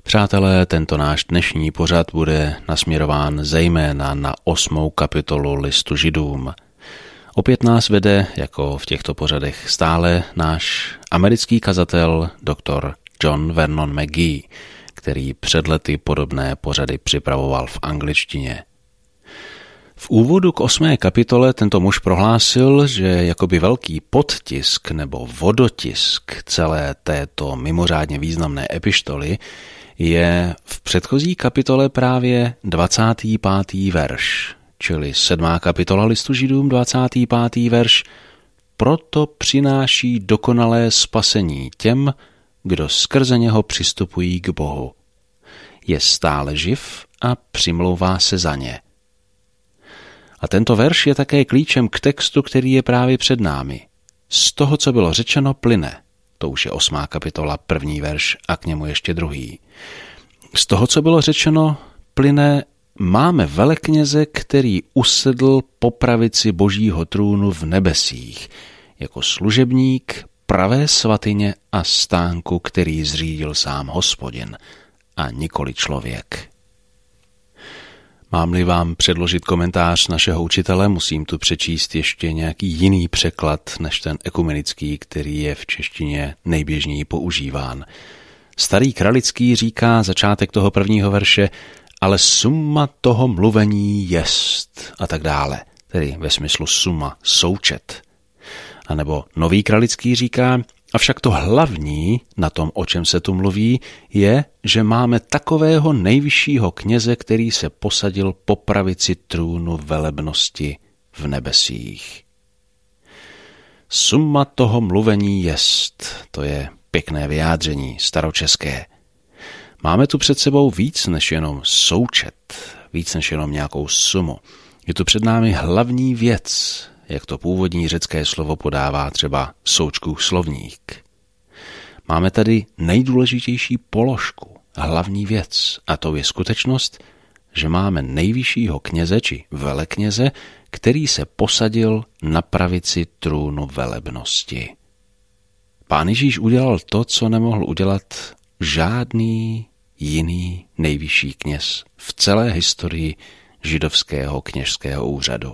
Přátelé, tento náš dnešní pořad bude nasměrován zejména na 8. kapitolu listu Židům. Opět nás vede, jako v těchto pořadech stále, náš americký kazatel dr. John Vernon McGee, který před lety podobné pořady připravoval v angličtině. V úvodu k 8. kapitole tento muž prohlásil, že jakoby velký podtisk nebo vodotisk celé této mimořádně významné epištoly je v předchozí kapitole právě 25. verš, čili 7. kapitola listu Židům, 25. verš. Proto přináší dokonalé spasení těm, kdo skrze něho přistupují k Bohu. Je stále živ a přimlouvá se za ně. A tento verš je také klíčem k textu, který je právě před námi. Z toho, co bylo řečeno, plyne. To už je 8. kapitola, 1. verš a k němu ještě 2. Z toho, co bylo řečeno, plyne: máme velekněze, který usedl po pravici Božího trůnu v nebesích, jako služebník pravé svatyně a stánku, který zřídil sám Hospodin a nikoli člověk. Mám-li vám předložit komentář našeho učitele, musím tu přečíst ještě nějaký jiný překlad než ten ekumenický, který je v češtině nejběžněji používán. Starý Kralický říká začátek toho 1. verše: ale suma toho mluvení jest a tak dále, tedy ve smyslu suma, součet. A nebo Nový Kralický říká: avšak to hlavní na tom, o čem se tu mluví, je, že máme takového nejvyššího kněze, který se posadil po pravici trůnu velebnosti v nebesích. Suma toho mluvení jest, to je pěkné vyjádření, staročeské. Máme tu před sebou víc než jenom součet, víc než jenom nějakou sumu. Je tu před námi hlavní věc, jak to původní řecké slovo podává třeba Součkův slovník. Máme tady nejdůležitější položku, hlavní věc, a to je skutečnost, že máme nejvyššího kněze či velekněze, který se posadil na pravici trůnu velebnosti. Pán Ježíš udělal to, co nemohl udělat žádný jiný nejvyšší kněz v celé historii židovského kněžského úřadu.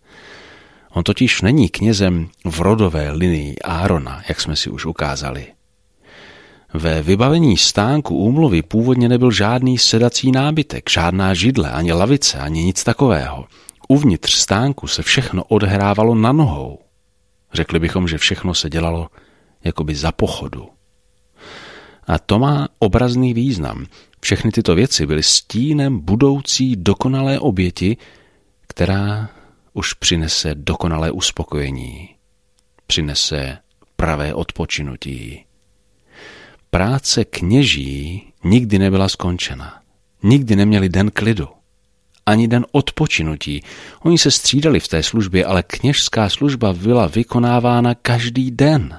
On totiž není knězem v rodové linii Árona, jak jsme si už ukázali. Ve vybavení stánku úmluvy původně nebyl žádný sedací nábytek, žádná židle, ani lavice, ani nic takového. Uvnitř stánku se všechno odehrávalo na nohou. Řekli bychom, že všechno se dělalo jakoby za pochodu. A to má obrazný význam. Všechny tyto věci byly stínem budoucí dokonalé oběti, která už přinese dokonalé uspokojení, přinese pravé odpočinutí. Práce kněží nikdy nebyla skončena. Nikdy neměli den klidu, ani den odpočinutí. Oni se střídali v té službě, ale kněžská služba byla vykonávána každý den.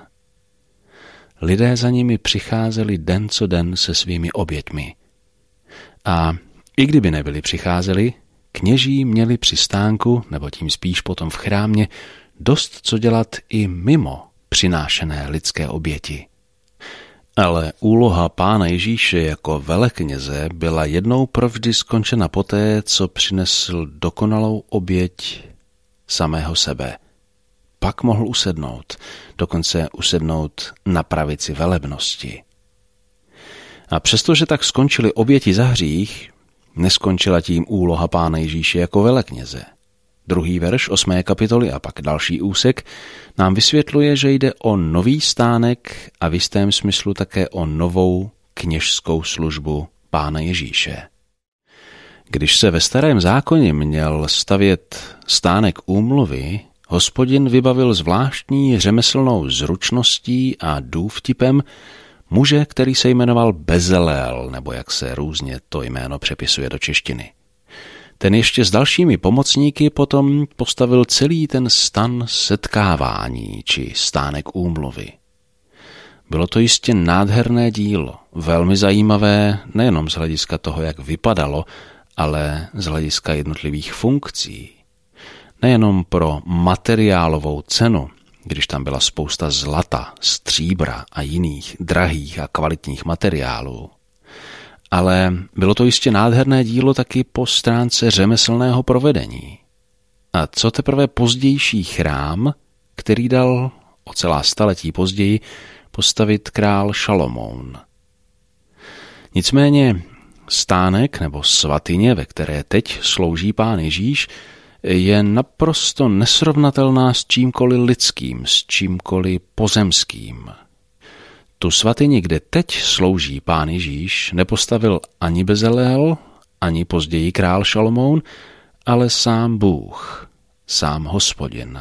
Lidé za nimi přicházeli den co den se svými oběťmi. A i kdyby nebyli přicházeli, kněží měli při stánku, nebo tím spíš potom v chrámě, dost co dělat i mimo přinášené lidské oběti. Ale úloha Pána Ježíše jako velekněze byla jednou provždy skončena poté, co přinesl dokonalou oběť samého sebe. Pak mohl usednout, dokonce usednout na pravici velebnosti. A přestože tak skončily oběti za hřích, neskončila tím úloha Pána Ježíše jako velekněze. 2. verš 8. kapitoly a pak další úsek nám vysvětluje, že jde o nový stánek a v jistém smyslu také o novou kněžskou službu Pána Ježíše. Když se ve Starém zákoně měl stavět stánek úmluvy, Hospodin vybavil zvláštní řemeslnou zručností a důvtipem muže, který se jmenoval Bezalel, nebo jak se různě to jméno přepisuje do češtiny. Ten ještě s dalšími pomocníky potom postavil celý ten stan setkávání, či stánek úmluvy. Bylo to jistě nádherné dílo, velmi zajímavé nejenom z hlediska toho, jak vypadalo, ale z hlediska jednotlivých funkcí. Nejenom pro materiálovou cenu, když tam byla spousta zlata, stříbra a jiných drahých a kvalitních materiálů, ale bylo to jistě nádherné dílo taky po stránce řemeslného provedení. A co teprve pozdější chrám, který dal o celá staletí později postavit král Šalomoun. Nicméně stánek nebo svatyně, ve které teď slouží Pán Ježíš, je naprosto nesrovnatelná s čímkoliv lidským, s čímkoliv pozemským. Tu svatyni, kde teď slouží Pán Ježíš, nepostavil ani Bezaleel, ani později král Šalomoun, ale sám Bůh, sám Hospodin.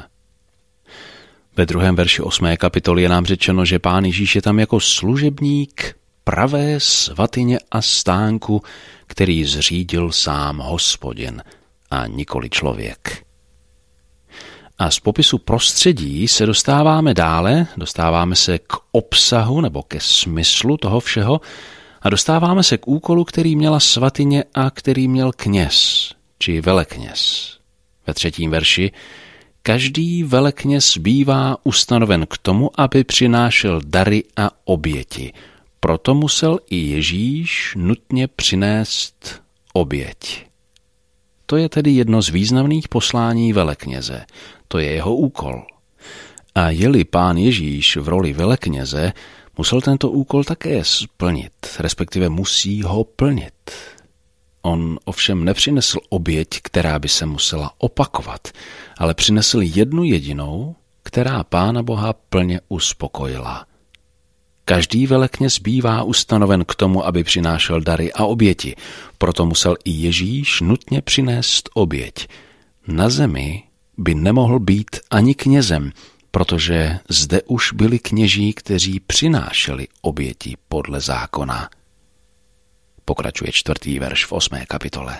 Ve 2. verši 8. kapitoly je nám řečeno, že Pán Ježíš je tam jako služebník pravé svatyně a stánku, který zřídil sám Hospodin a nikoli člověk. A z popisu prostředí se dostáváme dále, dostáváme se k obsahu nebo ke smyslu toho všeho a dostáváme se k úkolu, který měla svatyně a který měl kněz, či velekněz. Ve 3. verši každý velekněz bývá ustanoven k tomu, aby přinášel dary a oběti. Proto musel i Ježíš nutně přinést oběť. To je tedy jedno z významných poslání velekněze. To je jeho úkol. A je-li Pán Ježíš v roli velekněze, musel tento úkol také splnit, respektive musí ho plnit. On ovšem nepřinesl oběť, která by se musela opakovat, ale přinesl jednu jedinou, která Pána Boha plně uspokojila. Každý velekněz bývá ustanoven k tomu, aby přinášel dary a oběti, proto musel i Ježíš nutně přinést oběť. Na zemi by nemohl být ani knězem, protože zde už byli kněží, kteří přinášeli oběti podle zákona. Pokračuje 4. verš v 8. kapitole.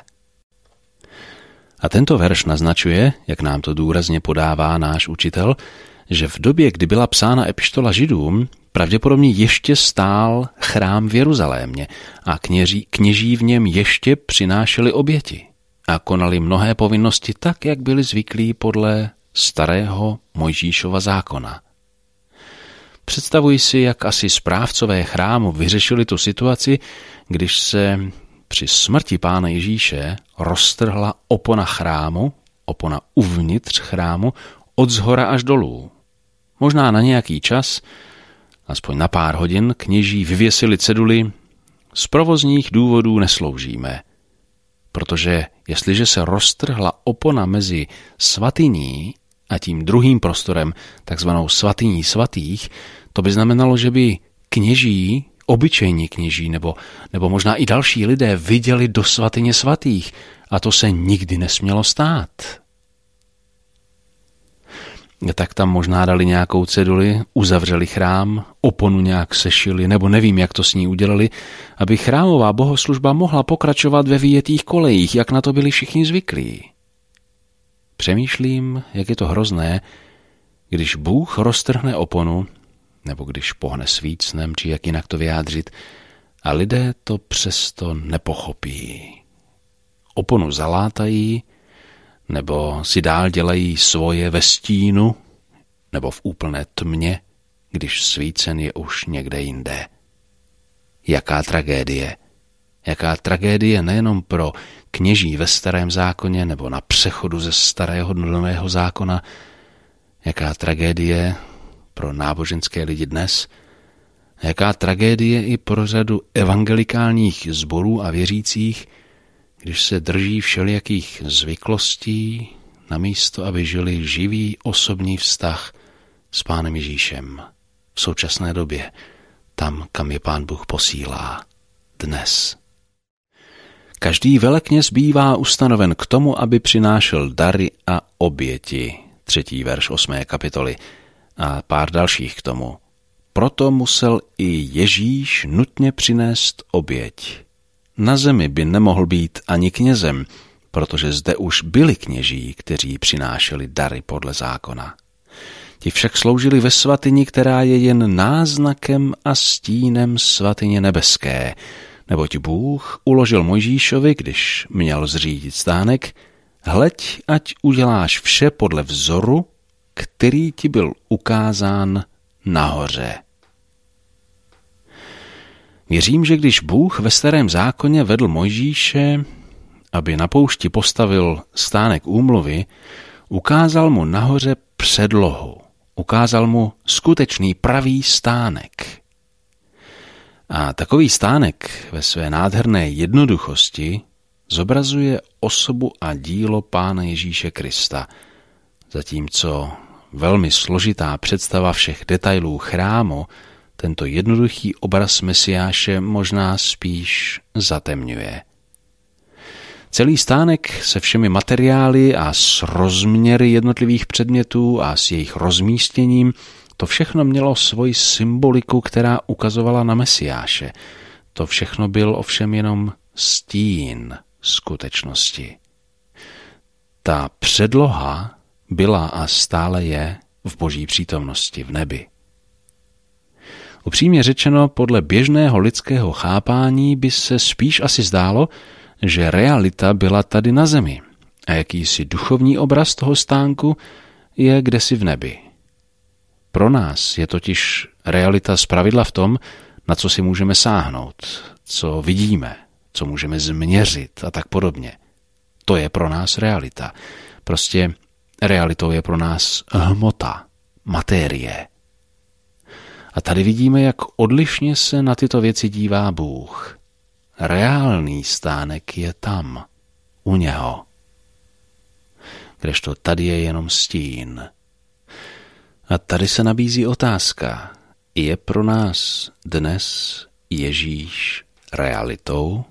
A tento verš naznačuje, jak nám to důrazně podává náš učitel, že v době, kdy byla psána epištola Židům, pravděpodobně ještě stál chrám v Jeruzalémě a kněží v něm ještě přinášeli oběti a konali mnohé povinnosti tak, jak byli zvyklí podle starého Mojžíšova zákona. Představuji si, jak asi správcové chrámu vyřešili tu situaci, když se při smrti Pána Ježíše roztrhla opona chrámu, opona uvnitř chrámu, od zhora až dolů. Možná na nějaký čas, aspoň na pár hodin, kněží vyvěsili ceduly: z provozních důvodů nesloužíme. Protože jestliže se roztrhla opona mezi svatyní a tím druhým prostorem, takzvanou svatyní svatých, to by znamenalo, že by kněží, obyčejní kněží nebo možná i další lidé viděli do svatyně svatých a to se nikdy nesmělo stát. Tak tam možná dali nějakou ceduli, uzavřeli chrám, oponu nějak sešili, nebo nevím, jak to s ní udělali, aby chrámová bohoslužba mohla pokračovat ve vyjetých kolejích, jak na to byli všichni zvyklí. Přemýšlím, jak je to hrozné, když Bůh roztrhne oponu, nebo když pohne svícnem, či jak jinak to vyjádřit, a lidé to přesto nepochopí. Oponu zalátají, nebo si dál dělají svoje ve stínu, nebo v úplné tmě, když svícen je už někde jinde. Jaká tragédie. Jaká tragédie nejenom pro kněží ve Starém zákoně nebo na přechodu ze Starého do Nového zákona, jaká tragédie pro náboženské lidi dnes, jaká tragédie i pro řadu evangelikálních sborů a věřících, když se drží všelijakých zvyklostí, namísto aby žili živý osobní vztah s Pánem Ježíšem v současné době, tam, kam je Pán Bůh posílá dnes. Každý velekněz bývá ustanoven k tomu, aby přinášel dary a oběti. 3. verš 8. kapitoly a pár dalších k tomu. Proto musel i Ježíš nutně přinést oběť. Na zemi by nemohl být ani knězem, protože zde už byli kněží, kteří přinášeli dary podle zákona. Ti však sloužili ve svatyni, která je jen náznakem a stínem svatyně nebeské, neboť Bůh uložil Mojžíšovi, když měl zřídit stánek: hleď, ať uděláš vše podle vzoru, který ti byl ukázán nahoře. Věřím, že když Bůh ve Starém zákoně vedl Mojžíše, aby na poušti postavil stánek úmluvy, ukázal mu nahoře předlohu. Ukázal mu skutečný pravý stánek. A takový stánek ve své nádherné jednoduchosti zobrazuje osobu a dílo Pána Ježíše Krista, zatímco velmi složitá představa všech detailů chrámu tento jednoduchý obraz Mesiáše možná spíš zatemňuje. Celý stánek se všemi materiály a s rozměry jednotlivých předmětů a s jejich rozmístěním, to všechno mělo svoji symboliku, která ukazovala na Mesiáše. To všechno byl ovšem jenom stín skutečnosti. Ta předloha byla a stále je v Boží přítomnosti v nebi. Upřímně řečeno, podle běžného lidského chápání by se spíš asi zdálo, že realita byla tady na zemi a jakýsi duchovní obraz toho stánku je kdesi v nebi. Pro nás je totiž realita zpravidla v tom, na co si můžeme sáhnout, co vidíme, co můžeme změřit a tak podobně. To je pro nás realita. Prostě realitou je pro nás hmota, materie. A tady vidíme, jak odlišně se na tyto věci dívá Bůh. Reálný stánek je tam, u něho. Kdežto tady je jenom stín. A tady se nabízí otázka. Je pro nás dnes Ježíš realitou?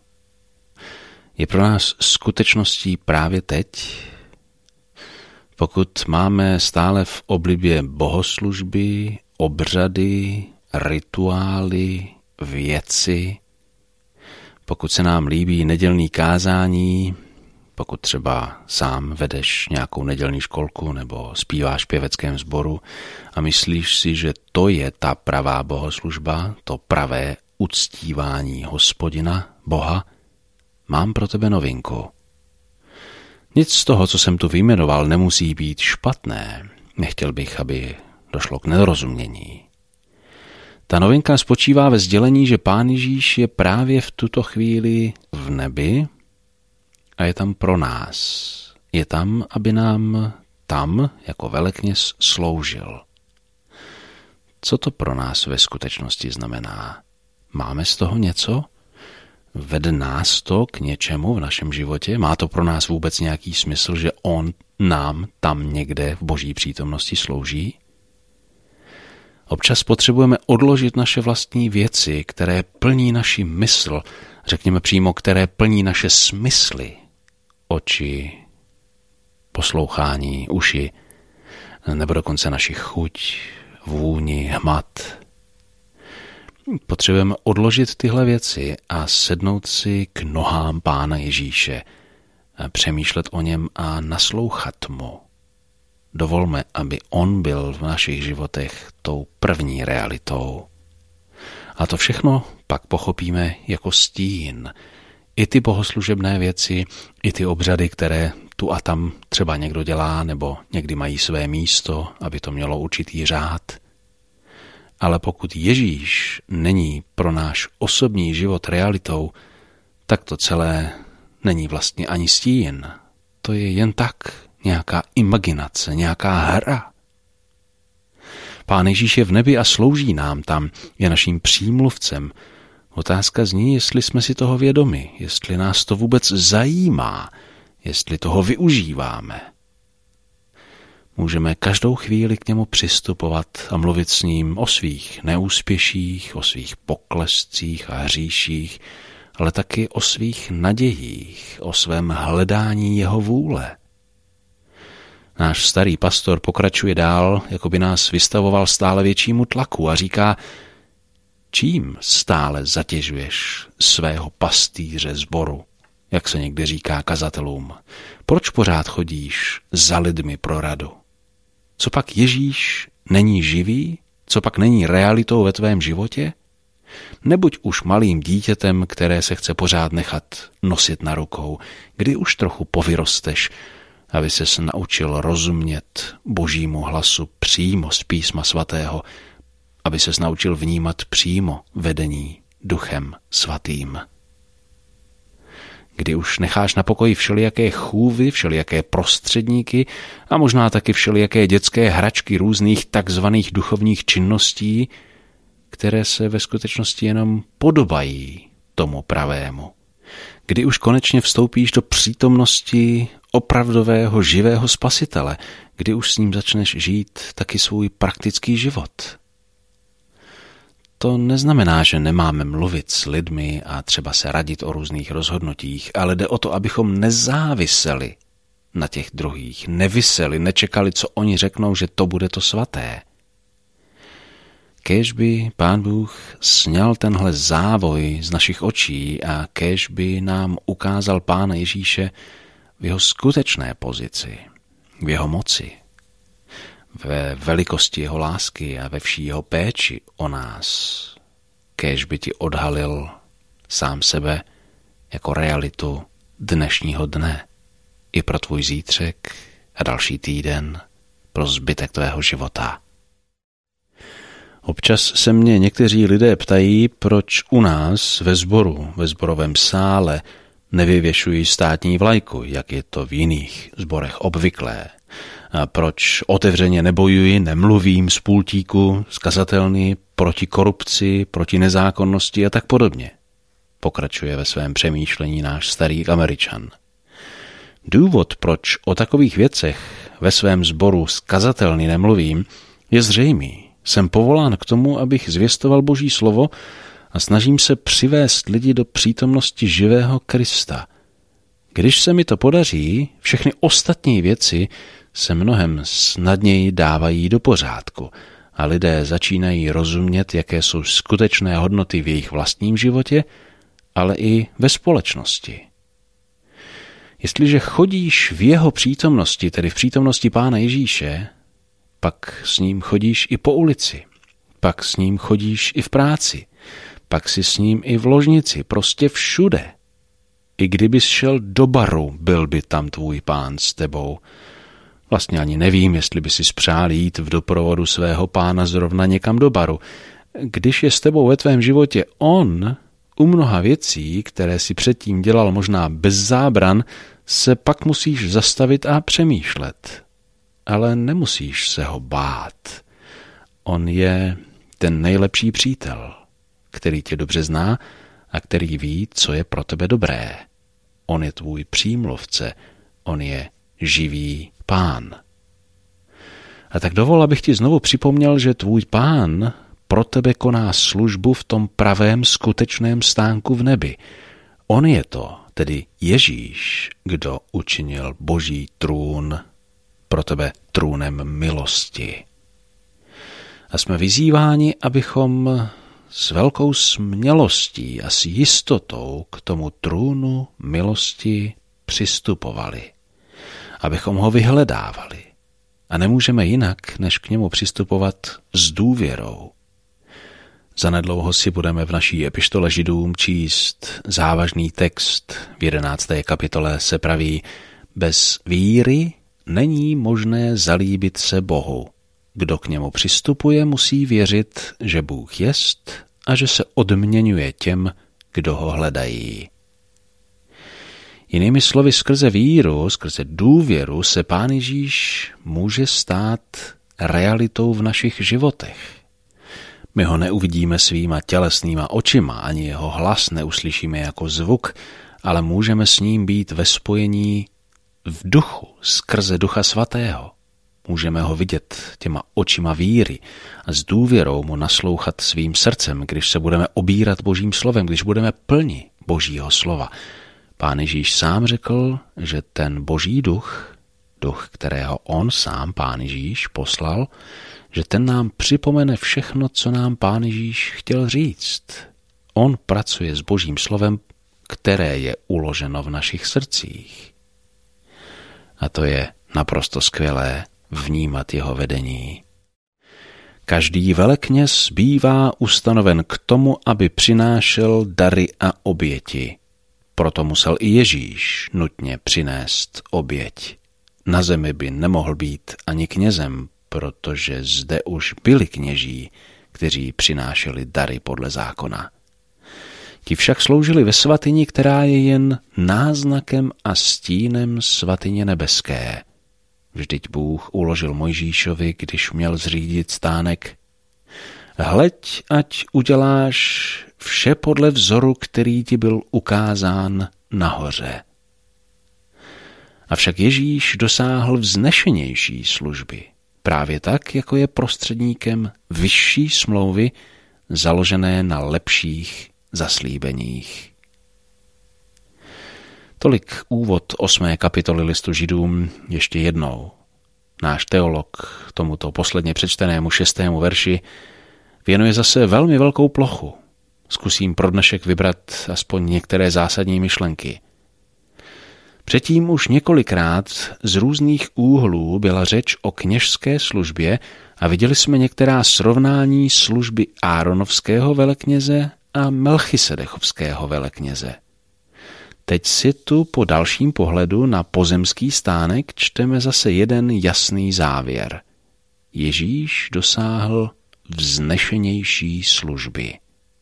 Je pro nás skutečností právě teď? Pokud máme stále v oblibě bohoslužby, obřady, rituály, věci, pokud se nám líbí nedělní kázání, pokud třeba sám vedeš nějakou nedělní školku nebo zpíváš v pěveckém sboru a myslíš si, že to je ta pravá bohoslužba, to pravé uctívání Hospodina, Boha, mám pro tebe novinku. Nic z toho, co jsem tu vyjmenoval, nemusí být špatné. Nechtěl bych, aby došlo k nedorozumění. Ta novinka spočívá ve sdělení, že Pán Ježíš je právě v tuto chvíli v nebi a je tam pro nás. Je tam, aby nám tam jako velekněz sloužil. Co to pro nás ve skutečnosti znamená? Máme z toho něco? Vede nás to k něčemu v našem životě? Má to pro nás vůbec nějaký smysl, že on nám tam někde v Boží přítomnosti slouží? Občas potřebujeme odložit naše vlastní věci, které plní naši mysl, řekněme přímo, které plní naše smysly, oči, poslouchání, uši, nebo dokonce naši chuť, vůni, hmat. Potřebujeme odložit tyhle věci a sednout si k nohám Pána Ježíše, přemýšlet o něm a naslouchat mu. Dovolme, aby on byl v našich životech tou první realitou. A to všechno pak pochopíme jako stín. I ty bohoslužebné věci, i ty obřady, které tu a tam třeba někdo dělá, nebo někdy mají své místo, aby to mělo určitý řád. Ale pokud Ježíš není pro náš osobní život realitou, tak to celé není vlastně ani stín. To je jen tak nějaká imaginace, nějaká hra. Pán Ježíš je v nebi a slouží nám tam, je naším přímluvcem. Otázka zní, jestli jsme si toho vědomi, jestli nás to vůbec zajímá, jestli toho využíváme. Můžeme každou chvíli k němu přistupovat a mluvit s ním o svých neúspěších, o svých poklescích a hříších, ale taky o svých nadějích, o svém hledání jeho vůle. Náš starý pastor pokračuje dál, jako by nás vystavoval stále většímu tlaku a říká, čím stále zatěžuješ svého pastýře sboru, jak se někdy říká kazatelům. Proč pořád chodíš za lidmi pro radu? Co pak Ježíš není živý? Co pak není realitou ve tvém životě? Nebuď už malým dítětem, které se chce pořád nechat nosit na rukou, kdy už trochu povyrosteš, aby ses naučil rozumět Božímu hlasu přímo z Písma svatého, aby ses naučil vnímat přímo vedení Duchem Svatým. Kdy už necháš na pokoji všelijaké chůvy, všelijaké prostředníky a možná taky všelijaké dětské hračky různých takzvaných duchovních činností, které se ve skutečnosti jenom podobají tomu pravému. Kdy už konečně vstoupíš do přítomnosti opravdového živého Spasitele, kdy už s ním začneš žít taky svůj praktický život. To neznamená, že nemáme mluvit s lidmi a třeba se radit o různých rozhodnutích, ale jde o to, abychom nezáviseli na těch druhých, neviseli, nečekali, co oni řeknou, že to bude to svaté. Kéž by Pán Bůh sňal tenhle závoj z našich očí a kéž by nám ukázal Pána Ježíše v jeho skutečné pozici, v jeho moci, ve velikosti jeho lásky a ve vší jeho péči o nás. Kéž by ti odhalil sám sebe jako realitu dnešního dne i pro tvůj zítřek a další týden, pro zbytek tvého života. Občas se mě někteří lidé ptají, proč u nás ve sboru, ve sborovém sále nevyvěšují státní vlajku, jak je to v jiných sborech obvyklé. A proč otevřeně nebojuji, nemluvím z pultíku, z kazatelny, proti korupci, proti nezákonnosti a tak podobně. Pokračuje ve svém přemýšlení náš starý Američan. Důvod, proč o takových věcech ve svém sboru z kazatelny nemluvím, je zřejmý. Jsem povolán k tomu, abych zvěstoval Boží slovo a snažím se přivést lidi do přítomnosti živého Krista. Když se mi to podaří, všechny ostatní věci se mnohem snadněji dávají do pořádku a lidé začínají rozumět, jaké jsou skutečné hodnoty v jejich vlastním životě, ale i ve společnosti. Jestliže chodíš v jeho přítomnosti, tedy v přítomnosti Pána Ježíše, pak s ním chodíš i po ulici, pak s ním chodíš i v práci, pak si s ním i v ložnici, prostě všude. I kdybys šel do baru, byl by tam tvůj Pán s tebou. Vlastně ani nevím, jestli by si spřál jít v doprovodu svého Pána zrovna někam do baru. Když je s tebou ve tvém životě on, u mnoha věcí, které si předtím dělal možná bez zábran, se pak musíš zastavit a přemýšlet. Ale nemusíš se ho bát. On je ten nejlepší přítel, který tě dobře zná a který ví, co je pro tebe dobré. On je tvůj přímluvce, on je živý Pán. A tak dovol, abych ti znovu připomněl, že tvůj Pán pro tebe koná službu v tom pravém skutečném stánku v nebi. On je to, tedy Ježíš, kdo učinil Boží trůn pro tebe trůnem milosti. A jsme vyzýváni, abychom s velkou smělostí a s jistotou k tomu trůnu milosti přistupovali, abychom ho vyhledávali. A nemůžeme jinak, než k němu přistupovat s důvěrou. Zanedlouho si budeme v naší epištole Židům číst závažný text. V 11. kapitole se praví: bez víry není možné zalíbit se Bohu. Kdo k němu přistupuje, musí věřit, že Bůh jest a že se odměňuje těm, kdo ho hledají. Jinými slovy, skrze víru, skrze důvěru se Pán Ježíš může stát realitou v našich životech. My ho neuvidíme svýma tělesnýma očima, ani jeho hlas neuslyšíme jako zvuk, ale můžeme s ním být ve spojení v duchu, skrze Ducha Svatého. Můžeme ho vidět těma očima víry a s důvěrou mu naslouchat svým srdcem, když se budeme obírat Božím slovem, když budeme plni Božího slova. Pán Ježíš sám řekl, že ten Boží duch, duch, kterého on sám, Pán Ježíš, poslal, že ten nám připomene všechno, co nám Pán Ježíš chtěl říct. On pracuje s Božím slovem, které je uloženo v našich srdcích. A to je naprosto skvělé vnímat jeho vedení. Každý velekněz bývá ustanoven k tomu, aby přinášel dary a oběti. Proto musel i Ježíš nutně přinést oběť. Na zemi by nemohl být ani knězem, protože zde už byli kněží, kteří přinášeli dary podle zákona. Ti však sloužili ve svatyni, která je jen náznakem a stínem svatyně nebeské. Vždyť Bůh uložil Mojžíšovi, když měl zřídit stánek: hleď, ať uděláš vše podle vzoru, který ti byl ukázán nahoře. Avšak Ježíš dosáhl vznešenější služby, právě tak, jako je prostředníkem vyšší smlouvy, založené na lepších zaslíbeních. Tolik úvod 8. kapitoly listu Židům. Ještě jednou. Náš teolog tomuto posledně přečtenému 6. verši věnuje zase velmi velkou plochu. Zkusím pro dnešek vybrat aspoň některé zásadní myšlenky. Předtím už několikrát z různých úhlů byla řeč o kněžské službě a viděli jsme některá srovnání služby Áronovského velekněze a Melchisedechovského velekněze. Teď si tu po dalším pohledu na pozemský stánek čteme zase jeden jasný závěr. Ježíš dosáhl vznešenější služby.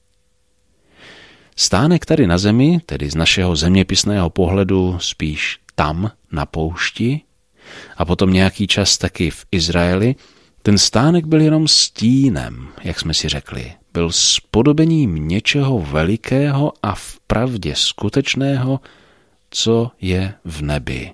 Stánek tady na zemi, tedy z našeho zeměpisného pohledu spíš tam na poušti a potom nějaký čas taky v Izraeli, ten stánek byl jenom stínem, jak jsme si řekli. Byl spodobením něčeho velikého a vpravdě skutečného, co je v nebi.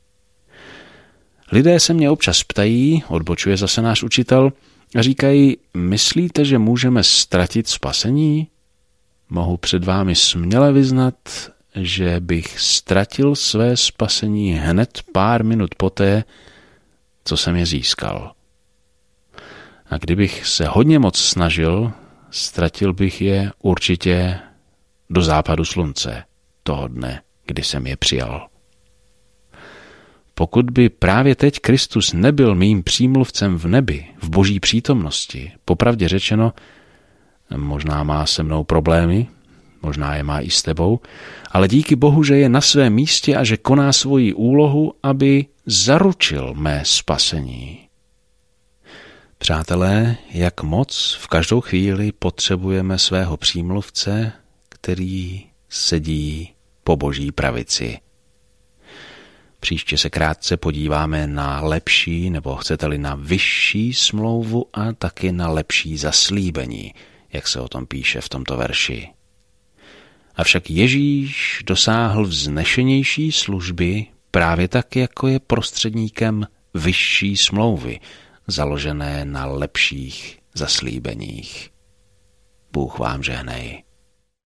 Lidé se mě občas ptají, odbočuje zase náš učitel, a říkají: myslíte, že můžeme ztratit spasení? Mohu před vámi směle vyznat, že bych ztratil své spasení hned pár minut poté, co jsem je získal. A kdybych se hodně moc snažil, ztratil bych je určitě do západu slunce, toho dne, kdy jsem je přijal. Pokud by právě teď Kristus nebyl mým přímluvcem v nebi, v boží přítomnosti, popravdě řečeno, možná má se mnou problémy, možná je má i s tebou, ale díky Bohu, že je na svém místě a že koná svoji úlohu, aby zaručil mé spasení. Přátelé, jak moc v každou chvíli potřebujeme svého přímluvce, který sedí po boží pravici. Příště se krátce podíváme na lepší, nebo chcete-li na vyšší smlouvu a taky na lepší zaslíbení, jak se o tom píše v tomto verši. Avšak Ježíš dosáhl vznešenější služby právě tak, jako je prostředníkem vyšší smlouvy, založené na lepších zaslíbeních. Bůh vám žehnej.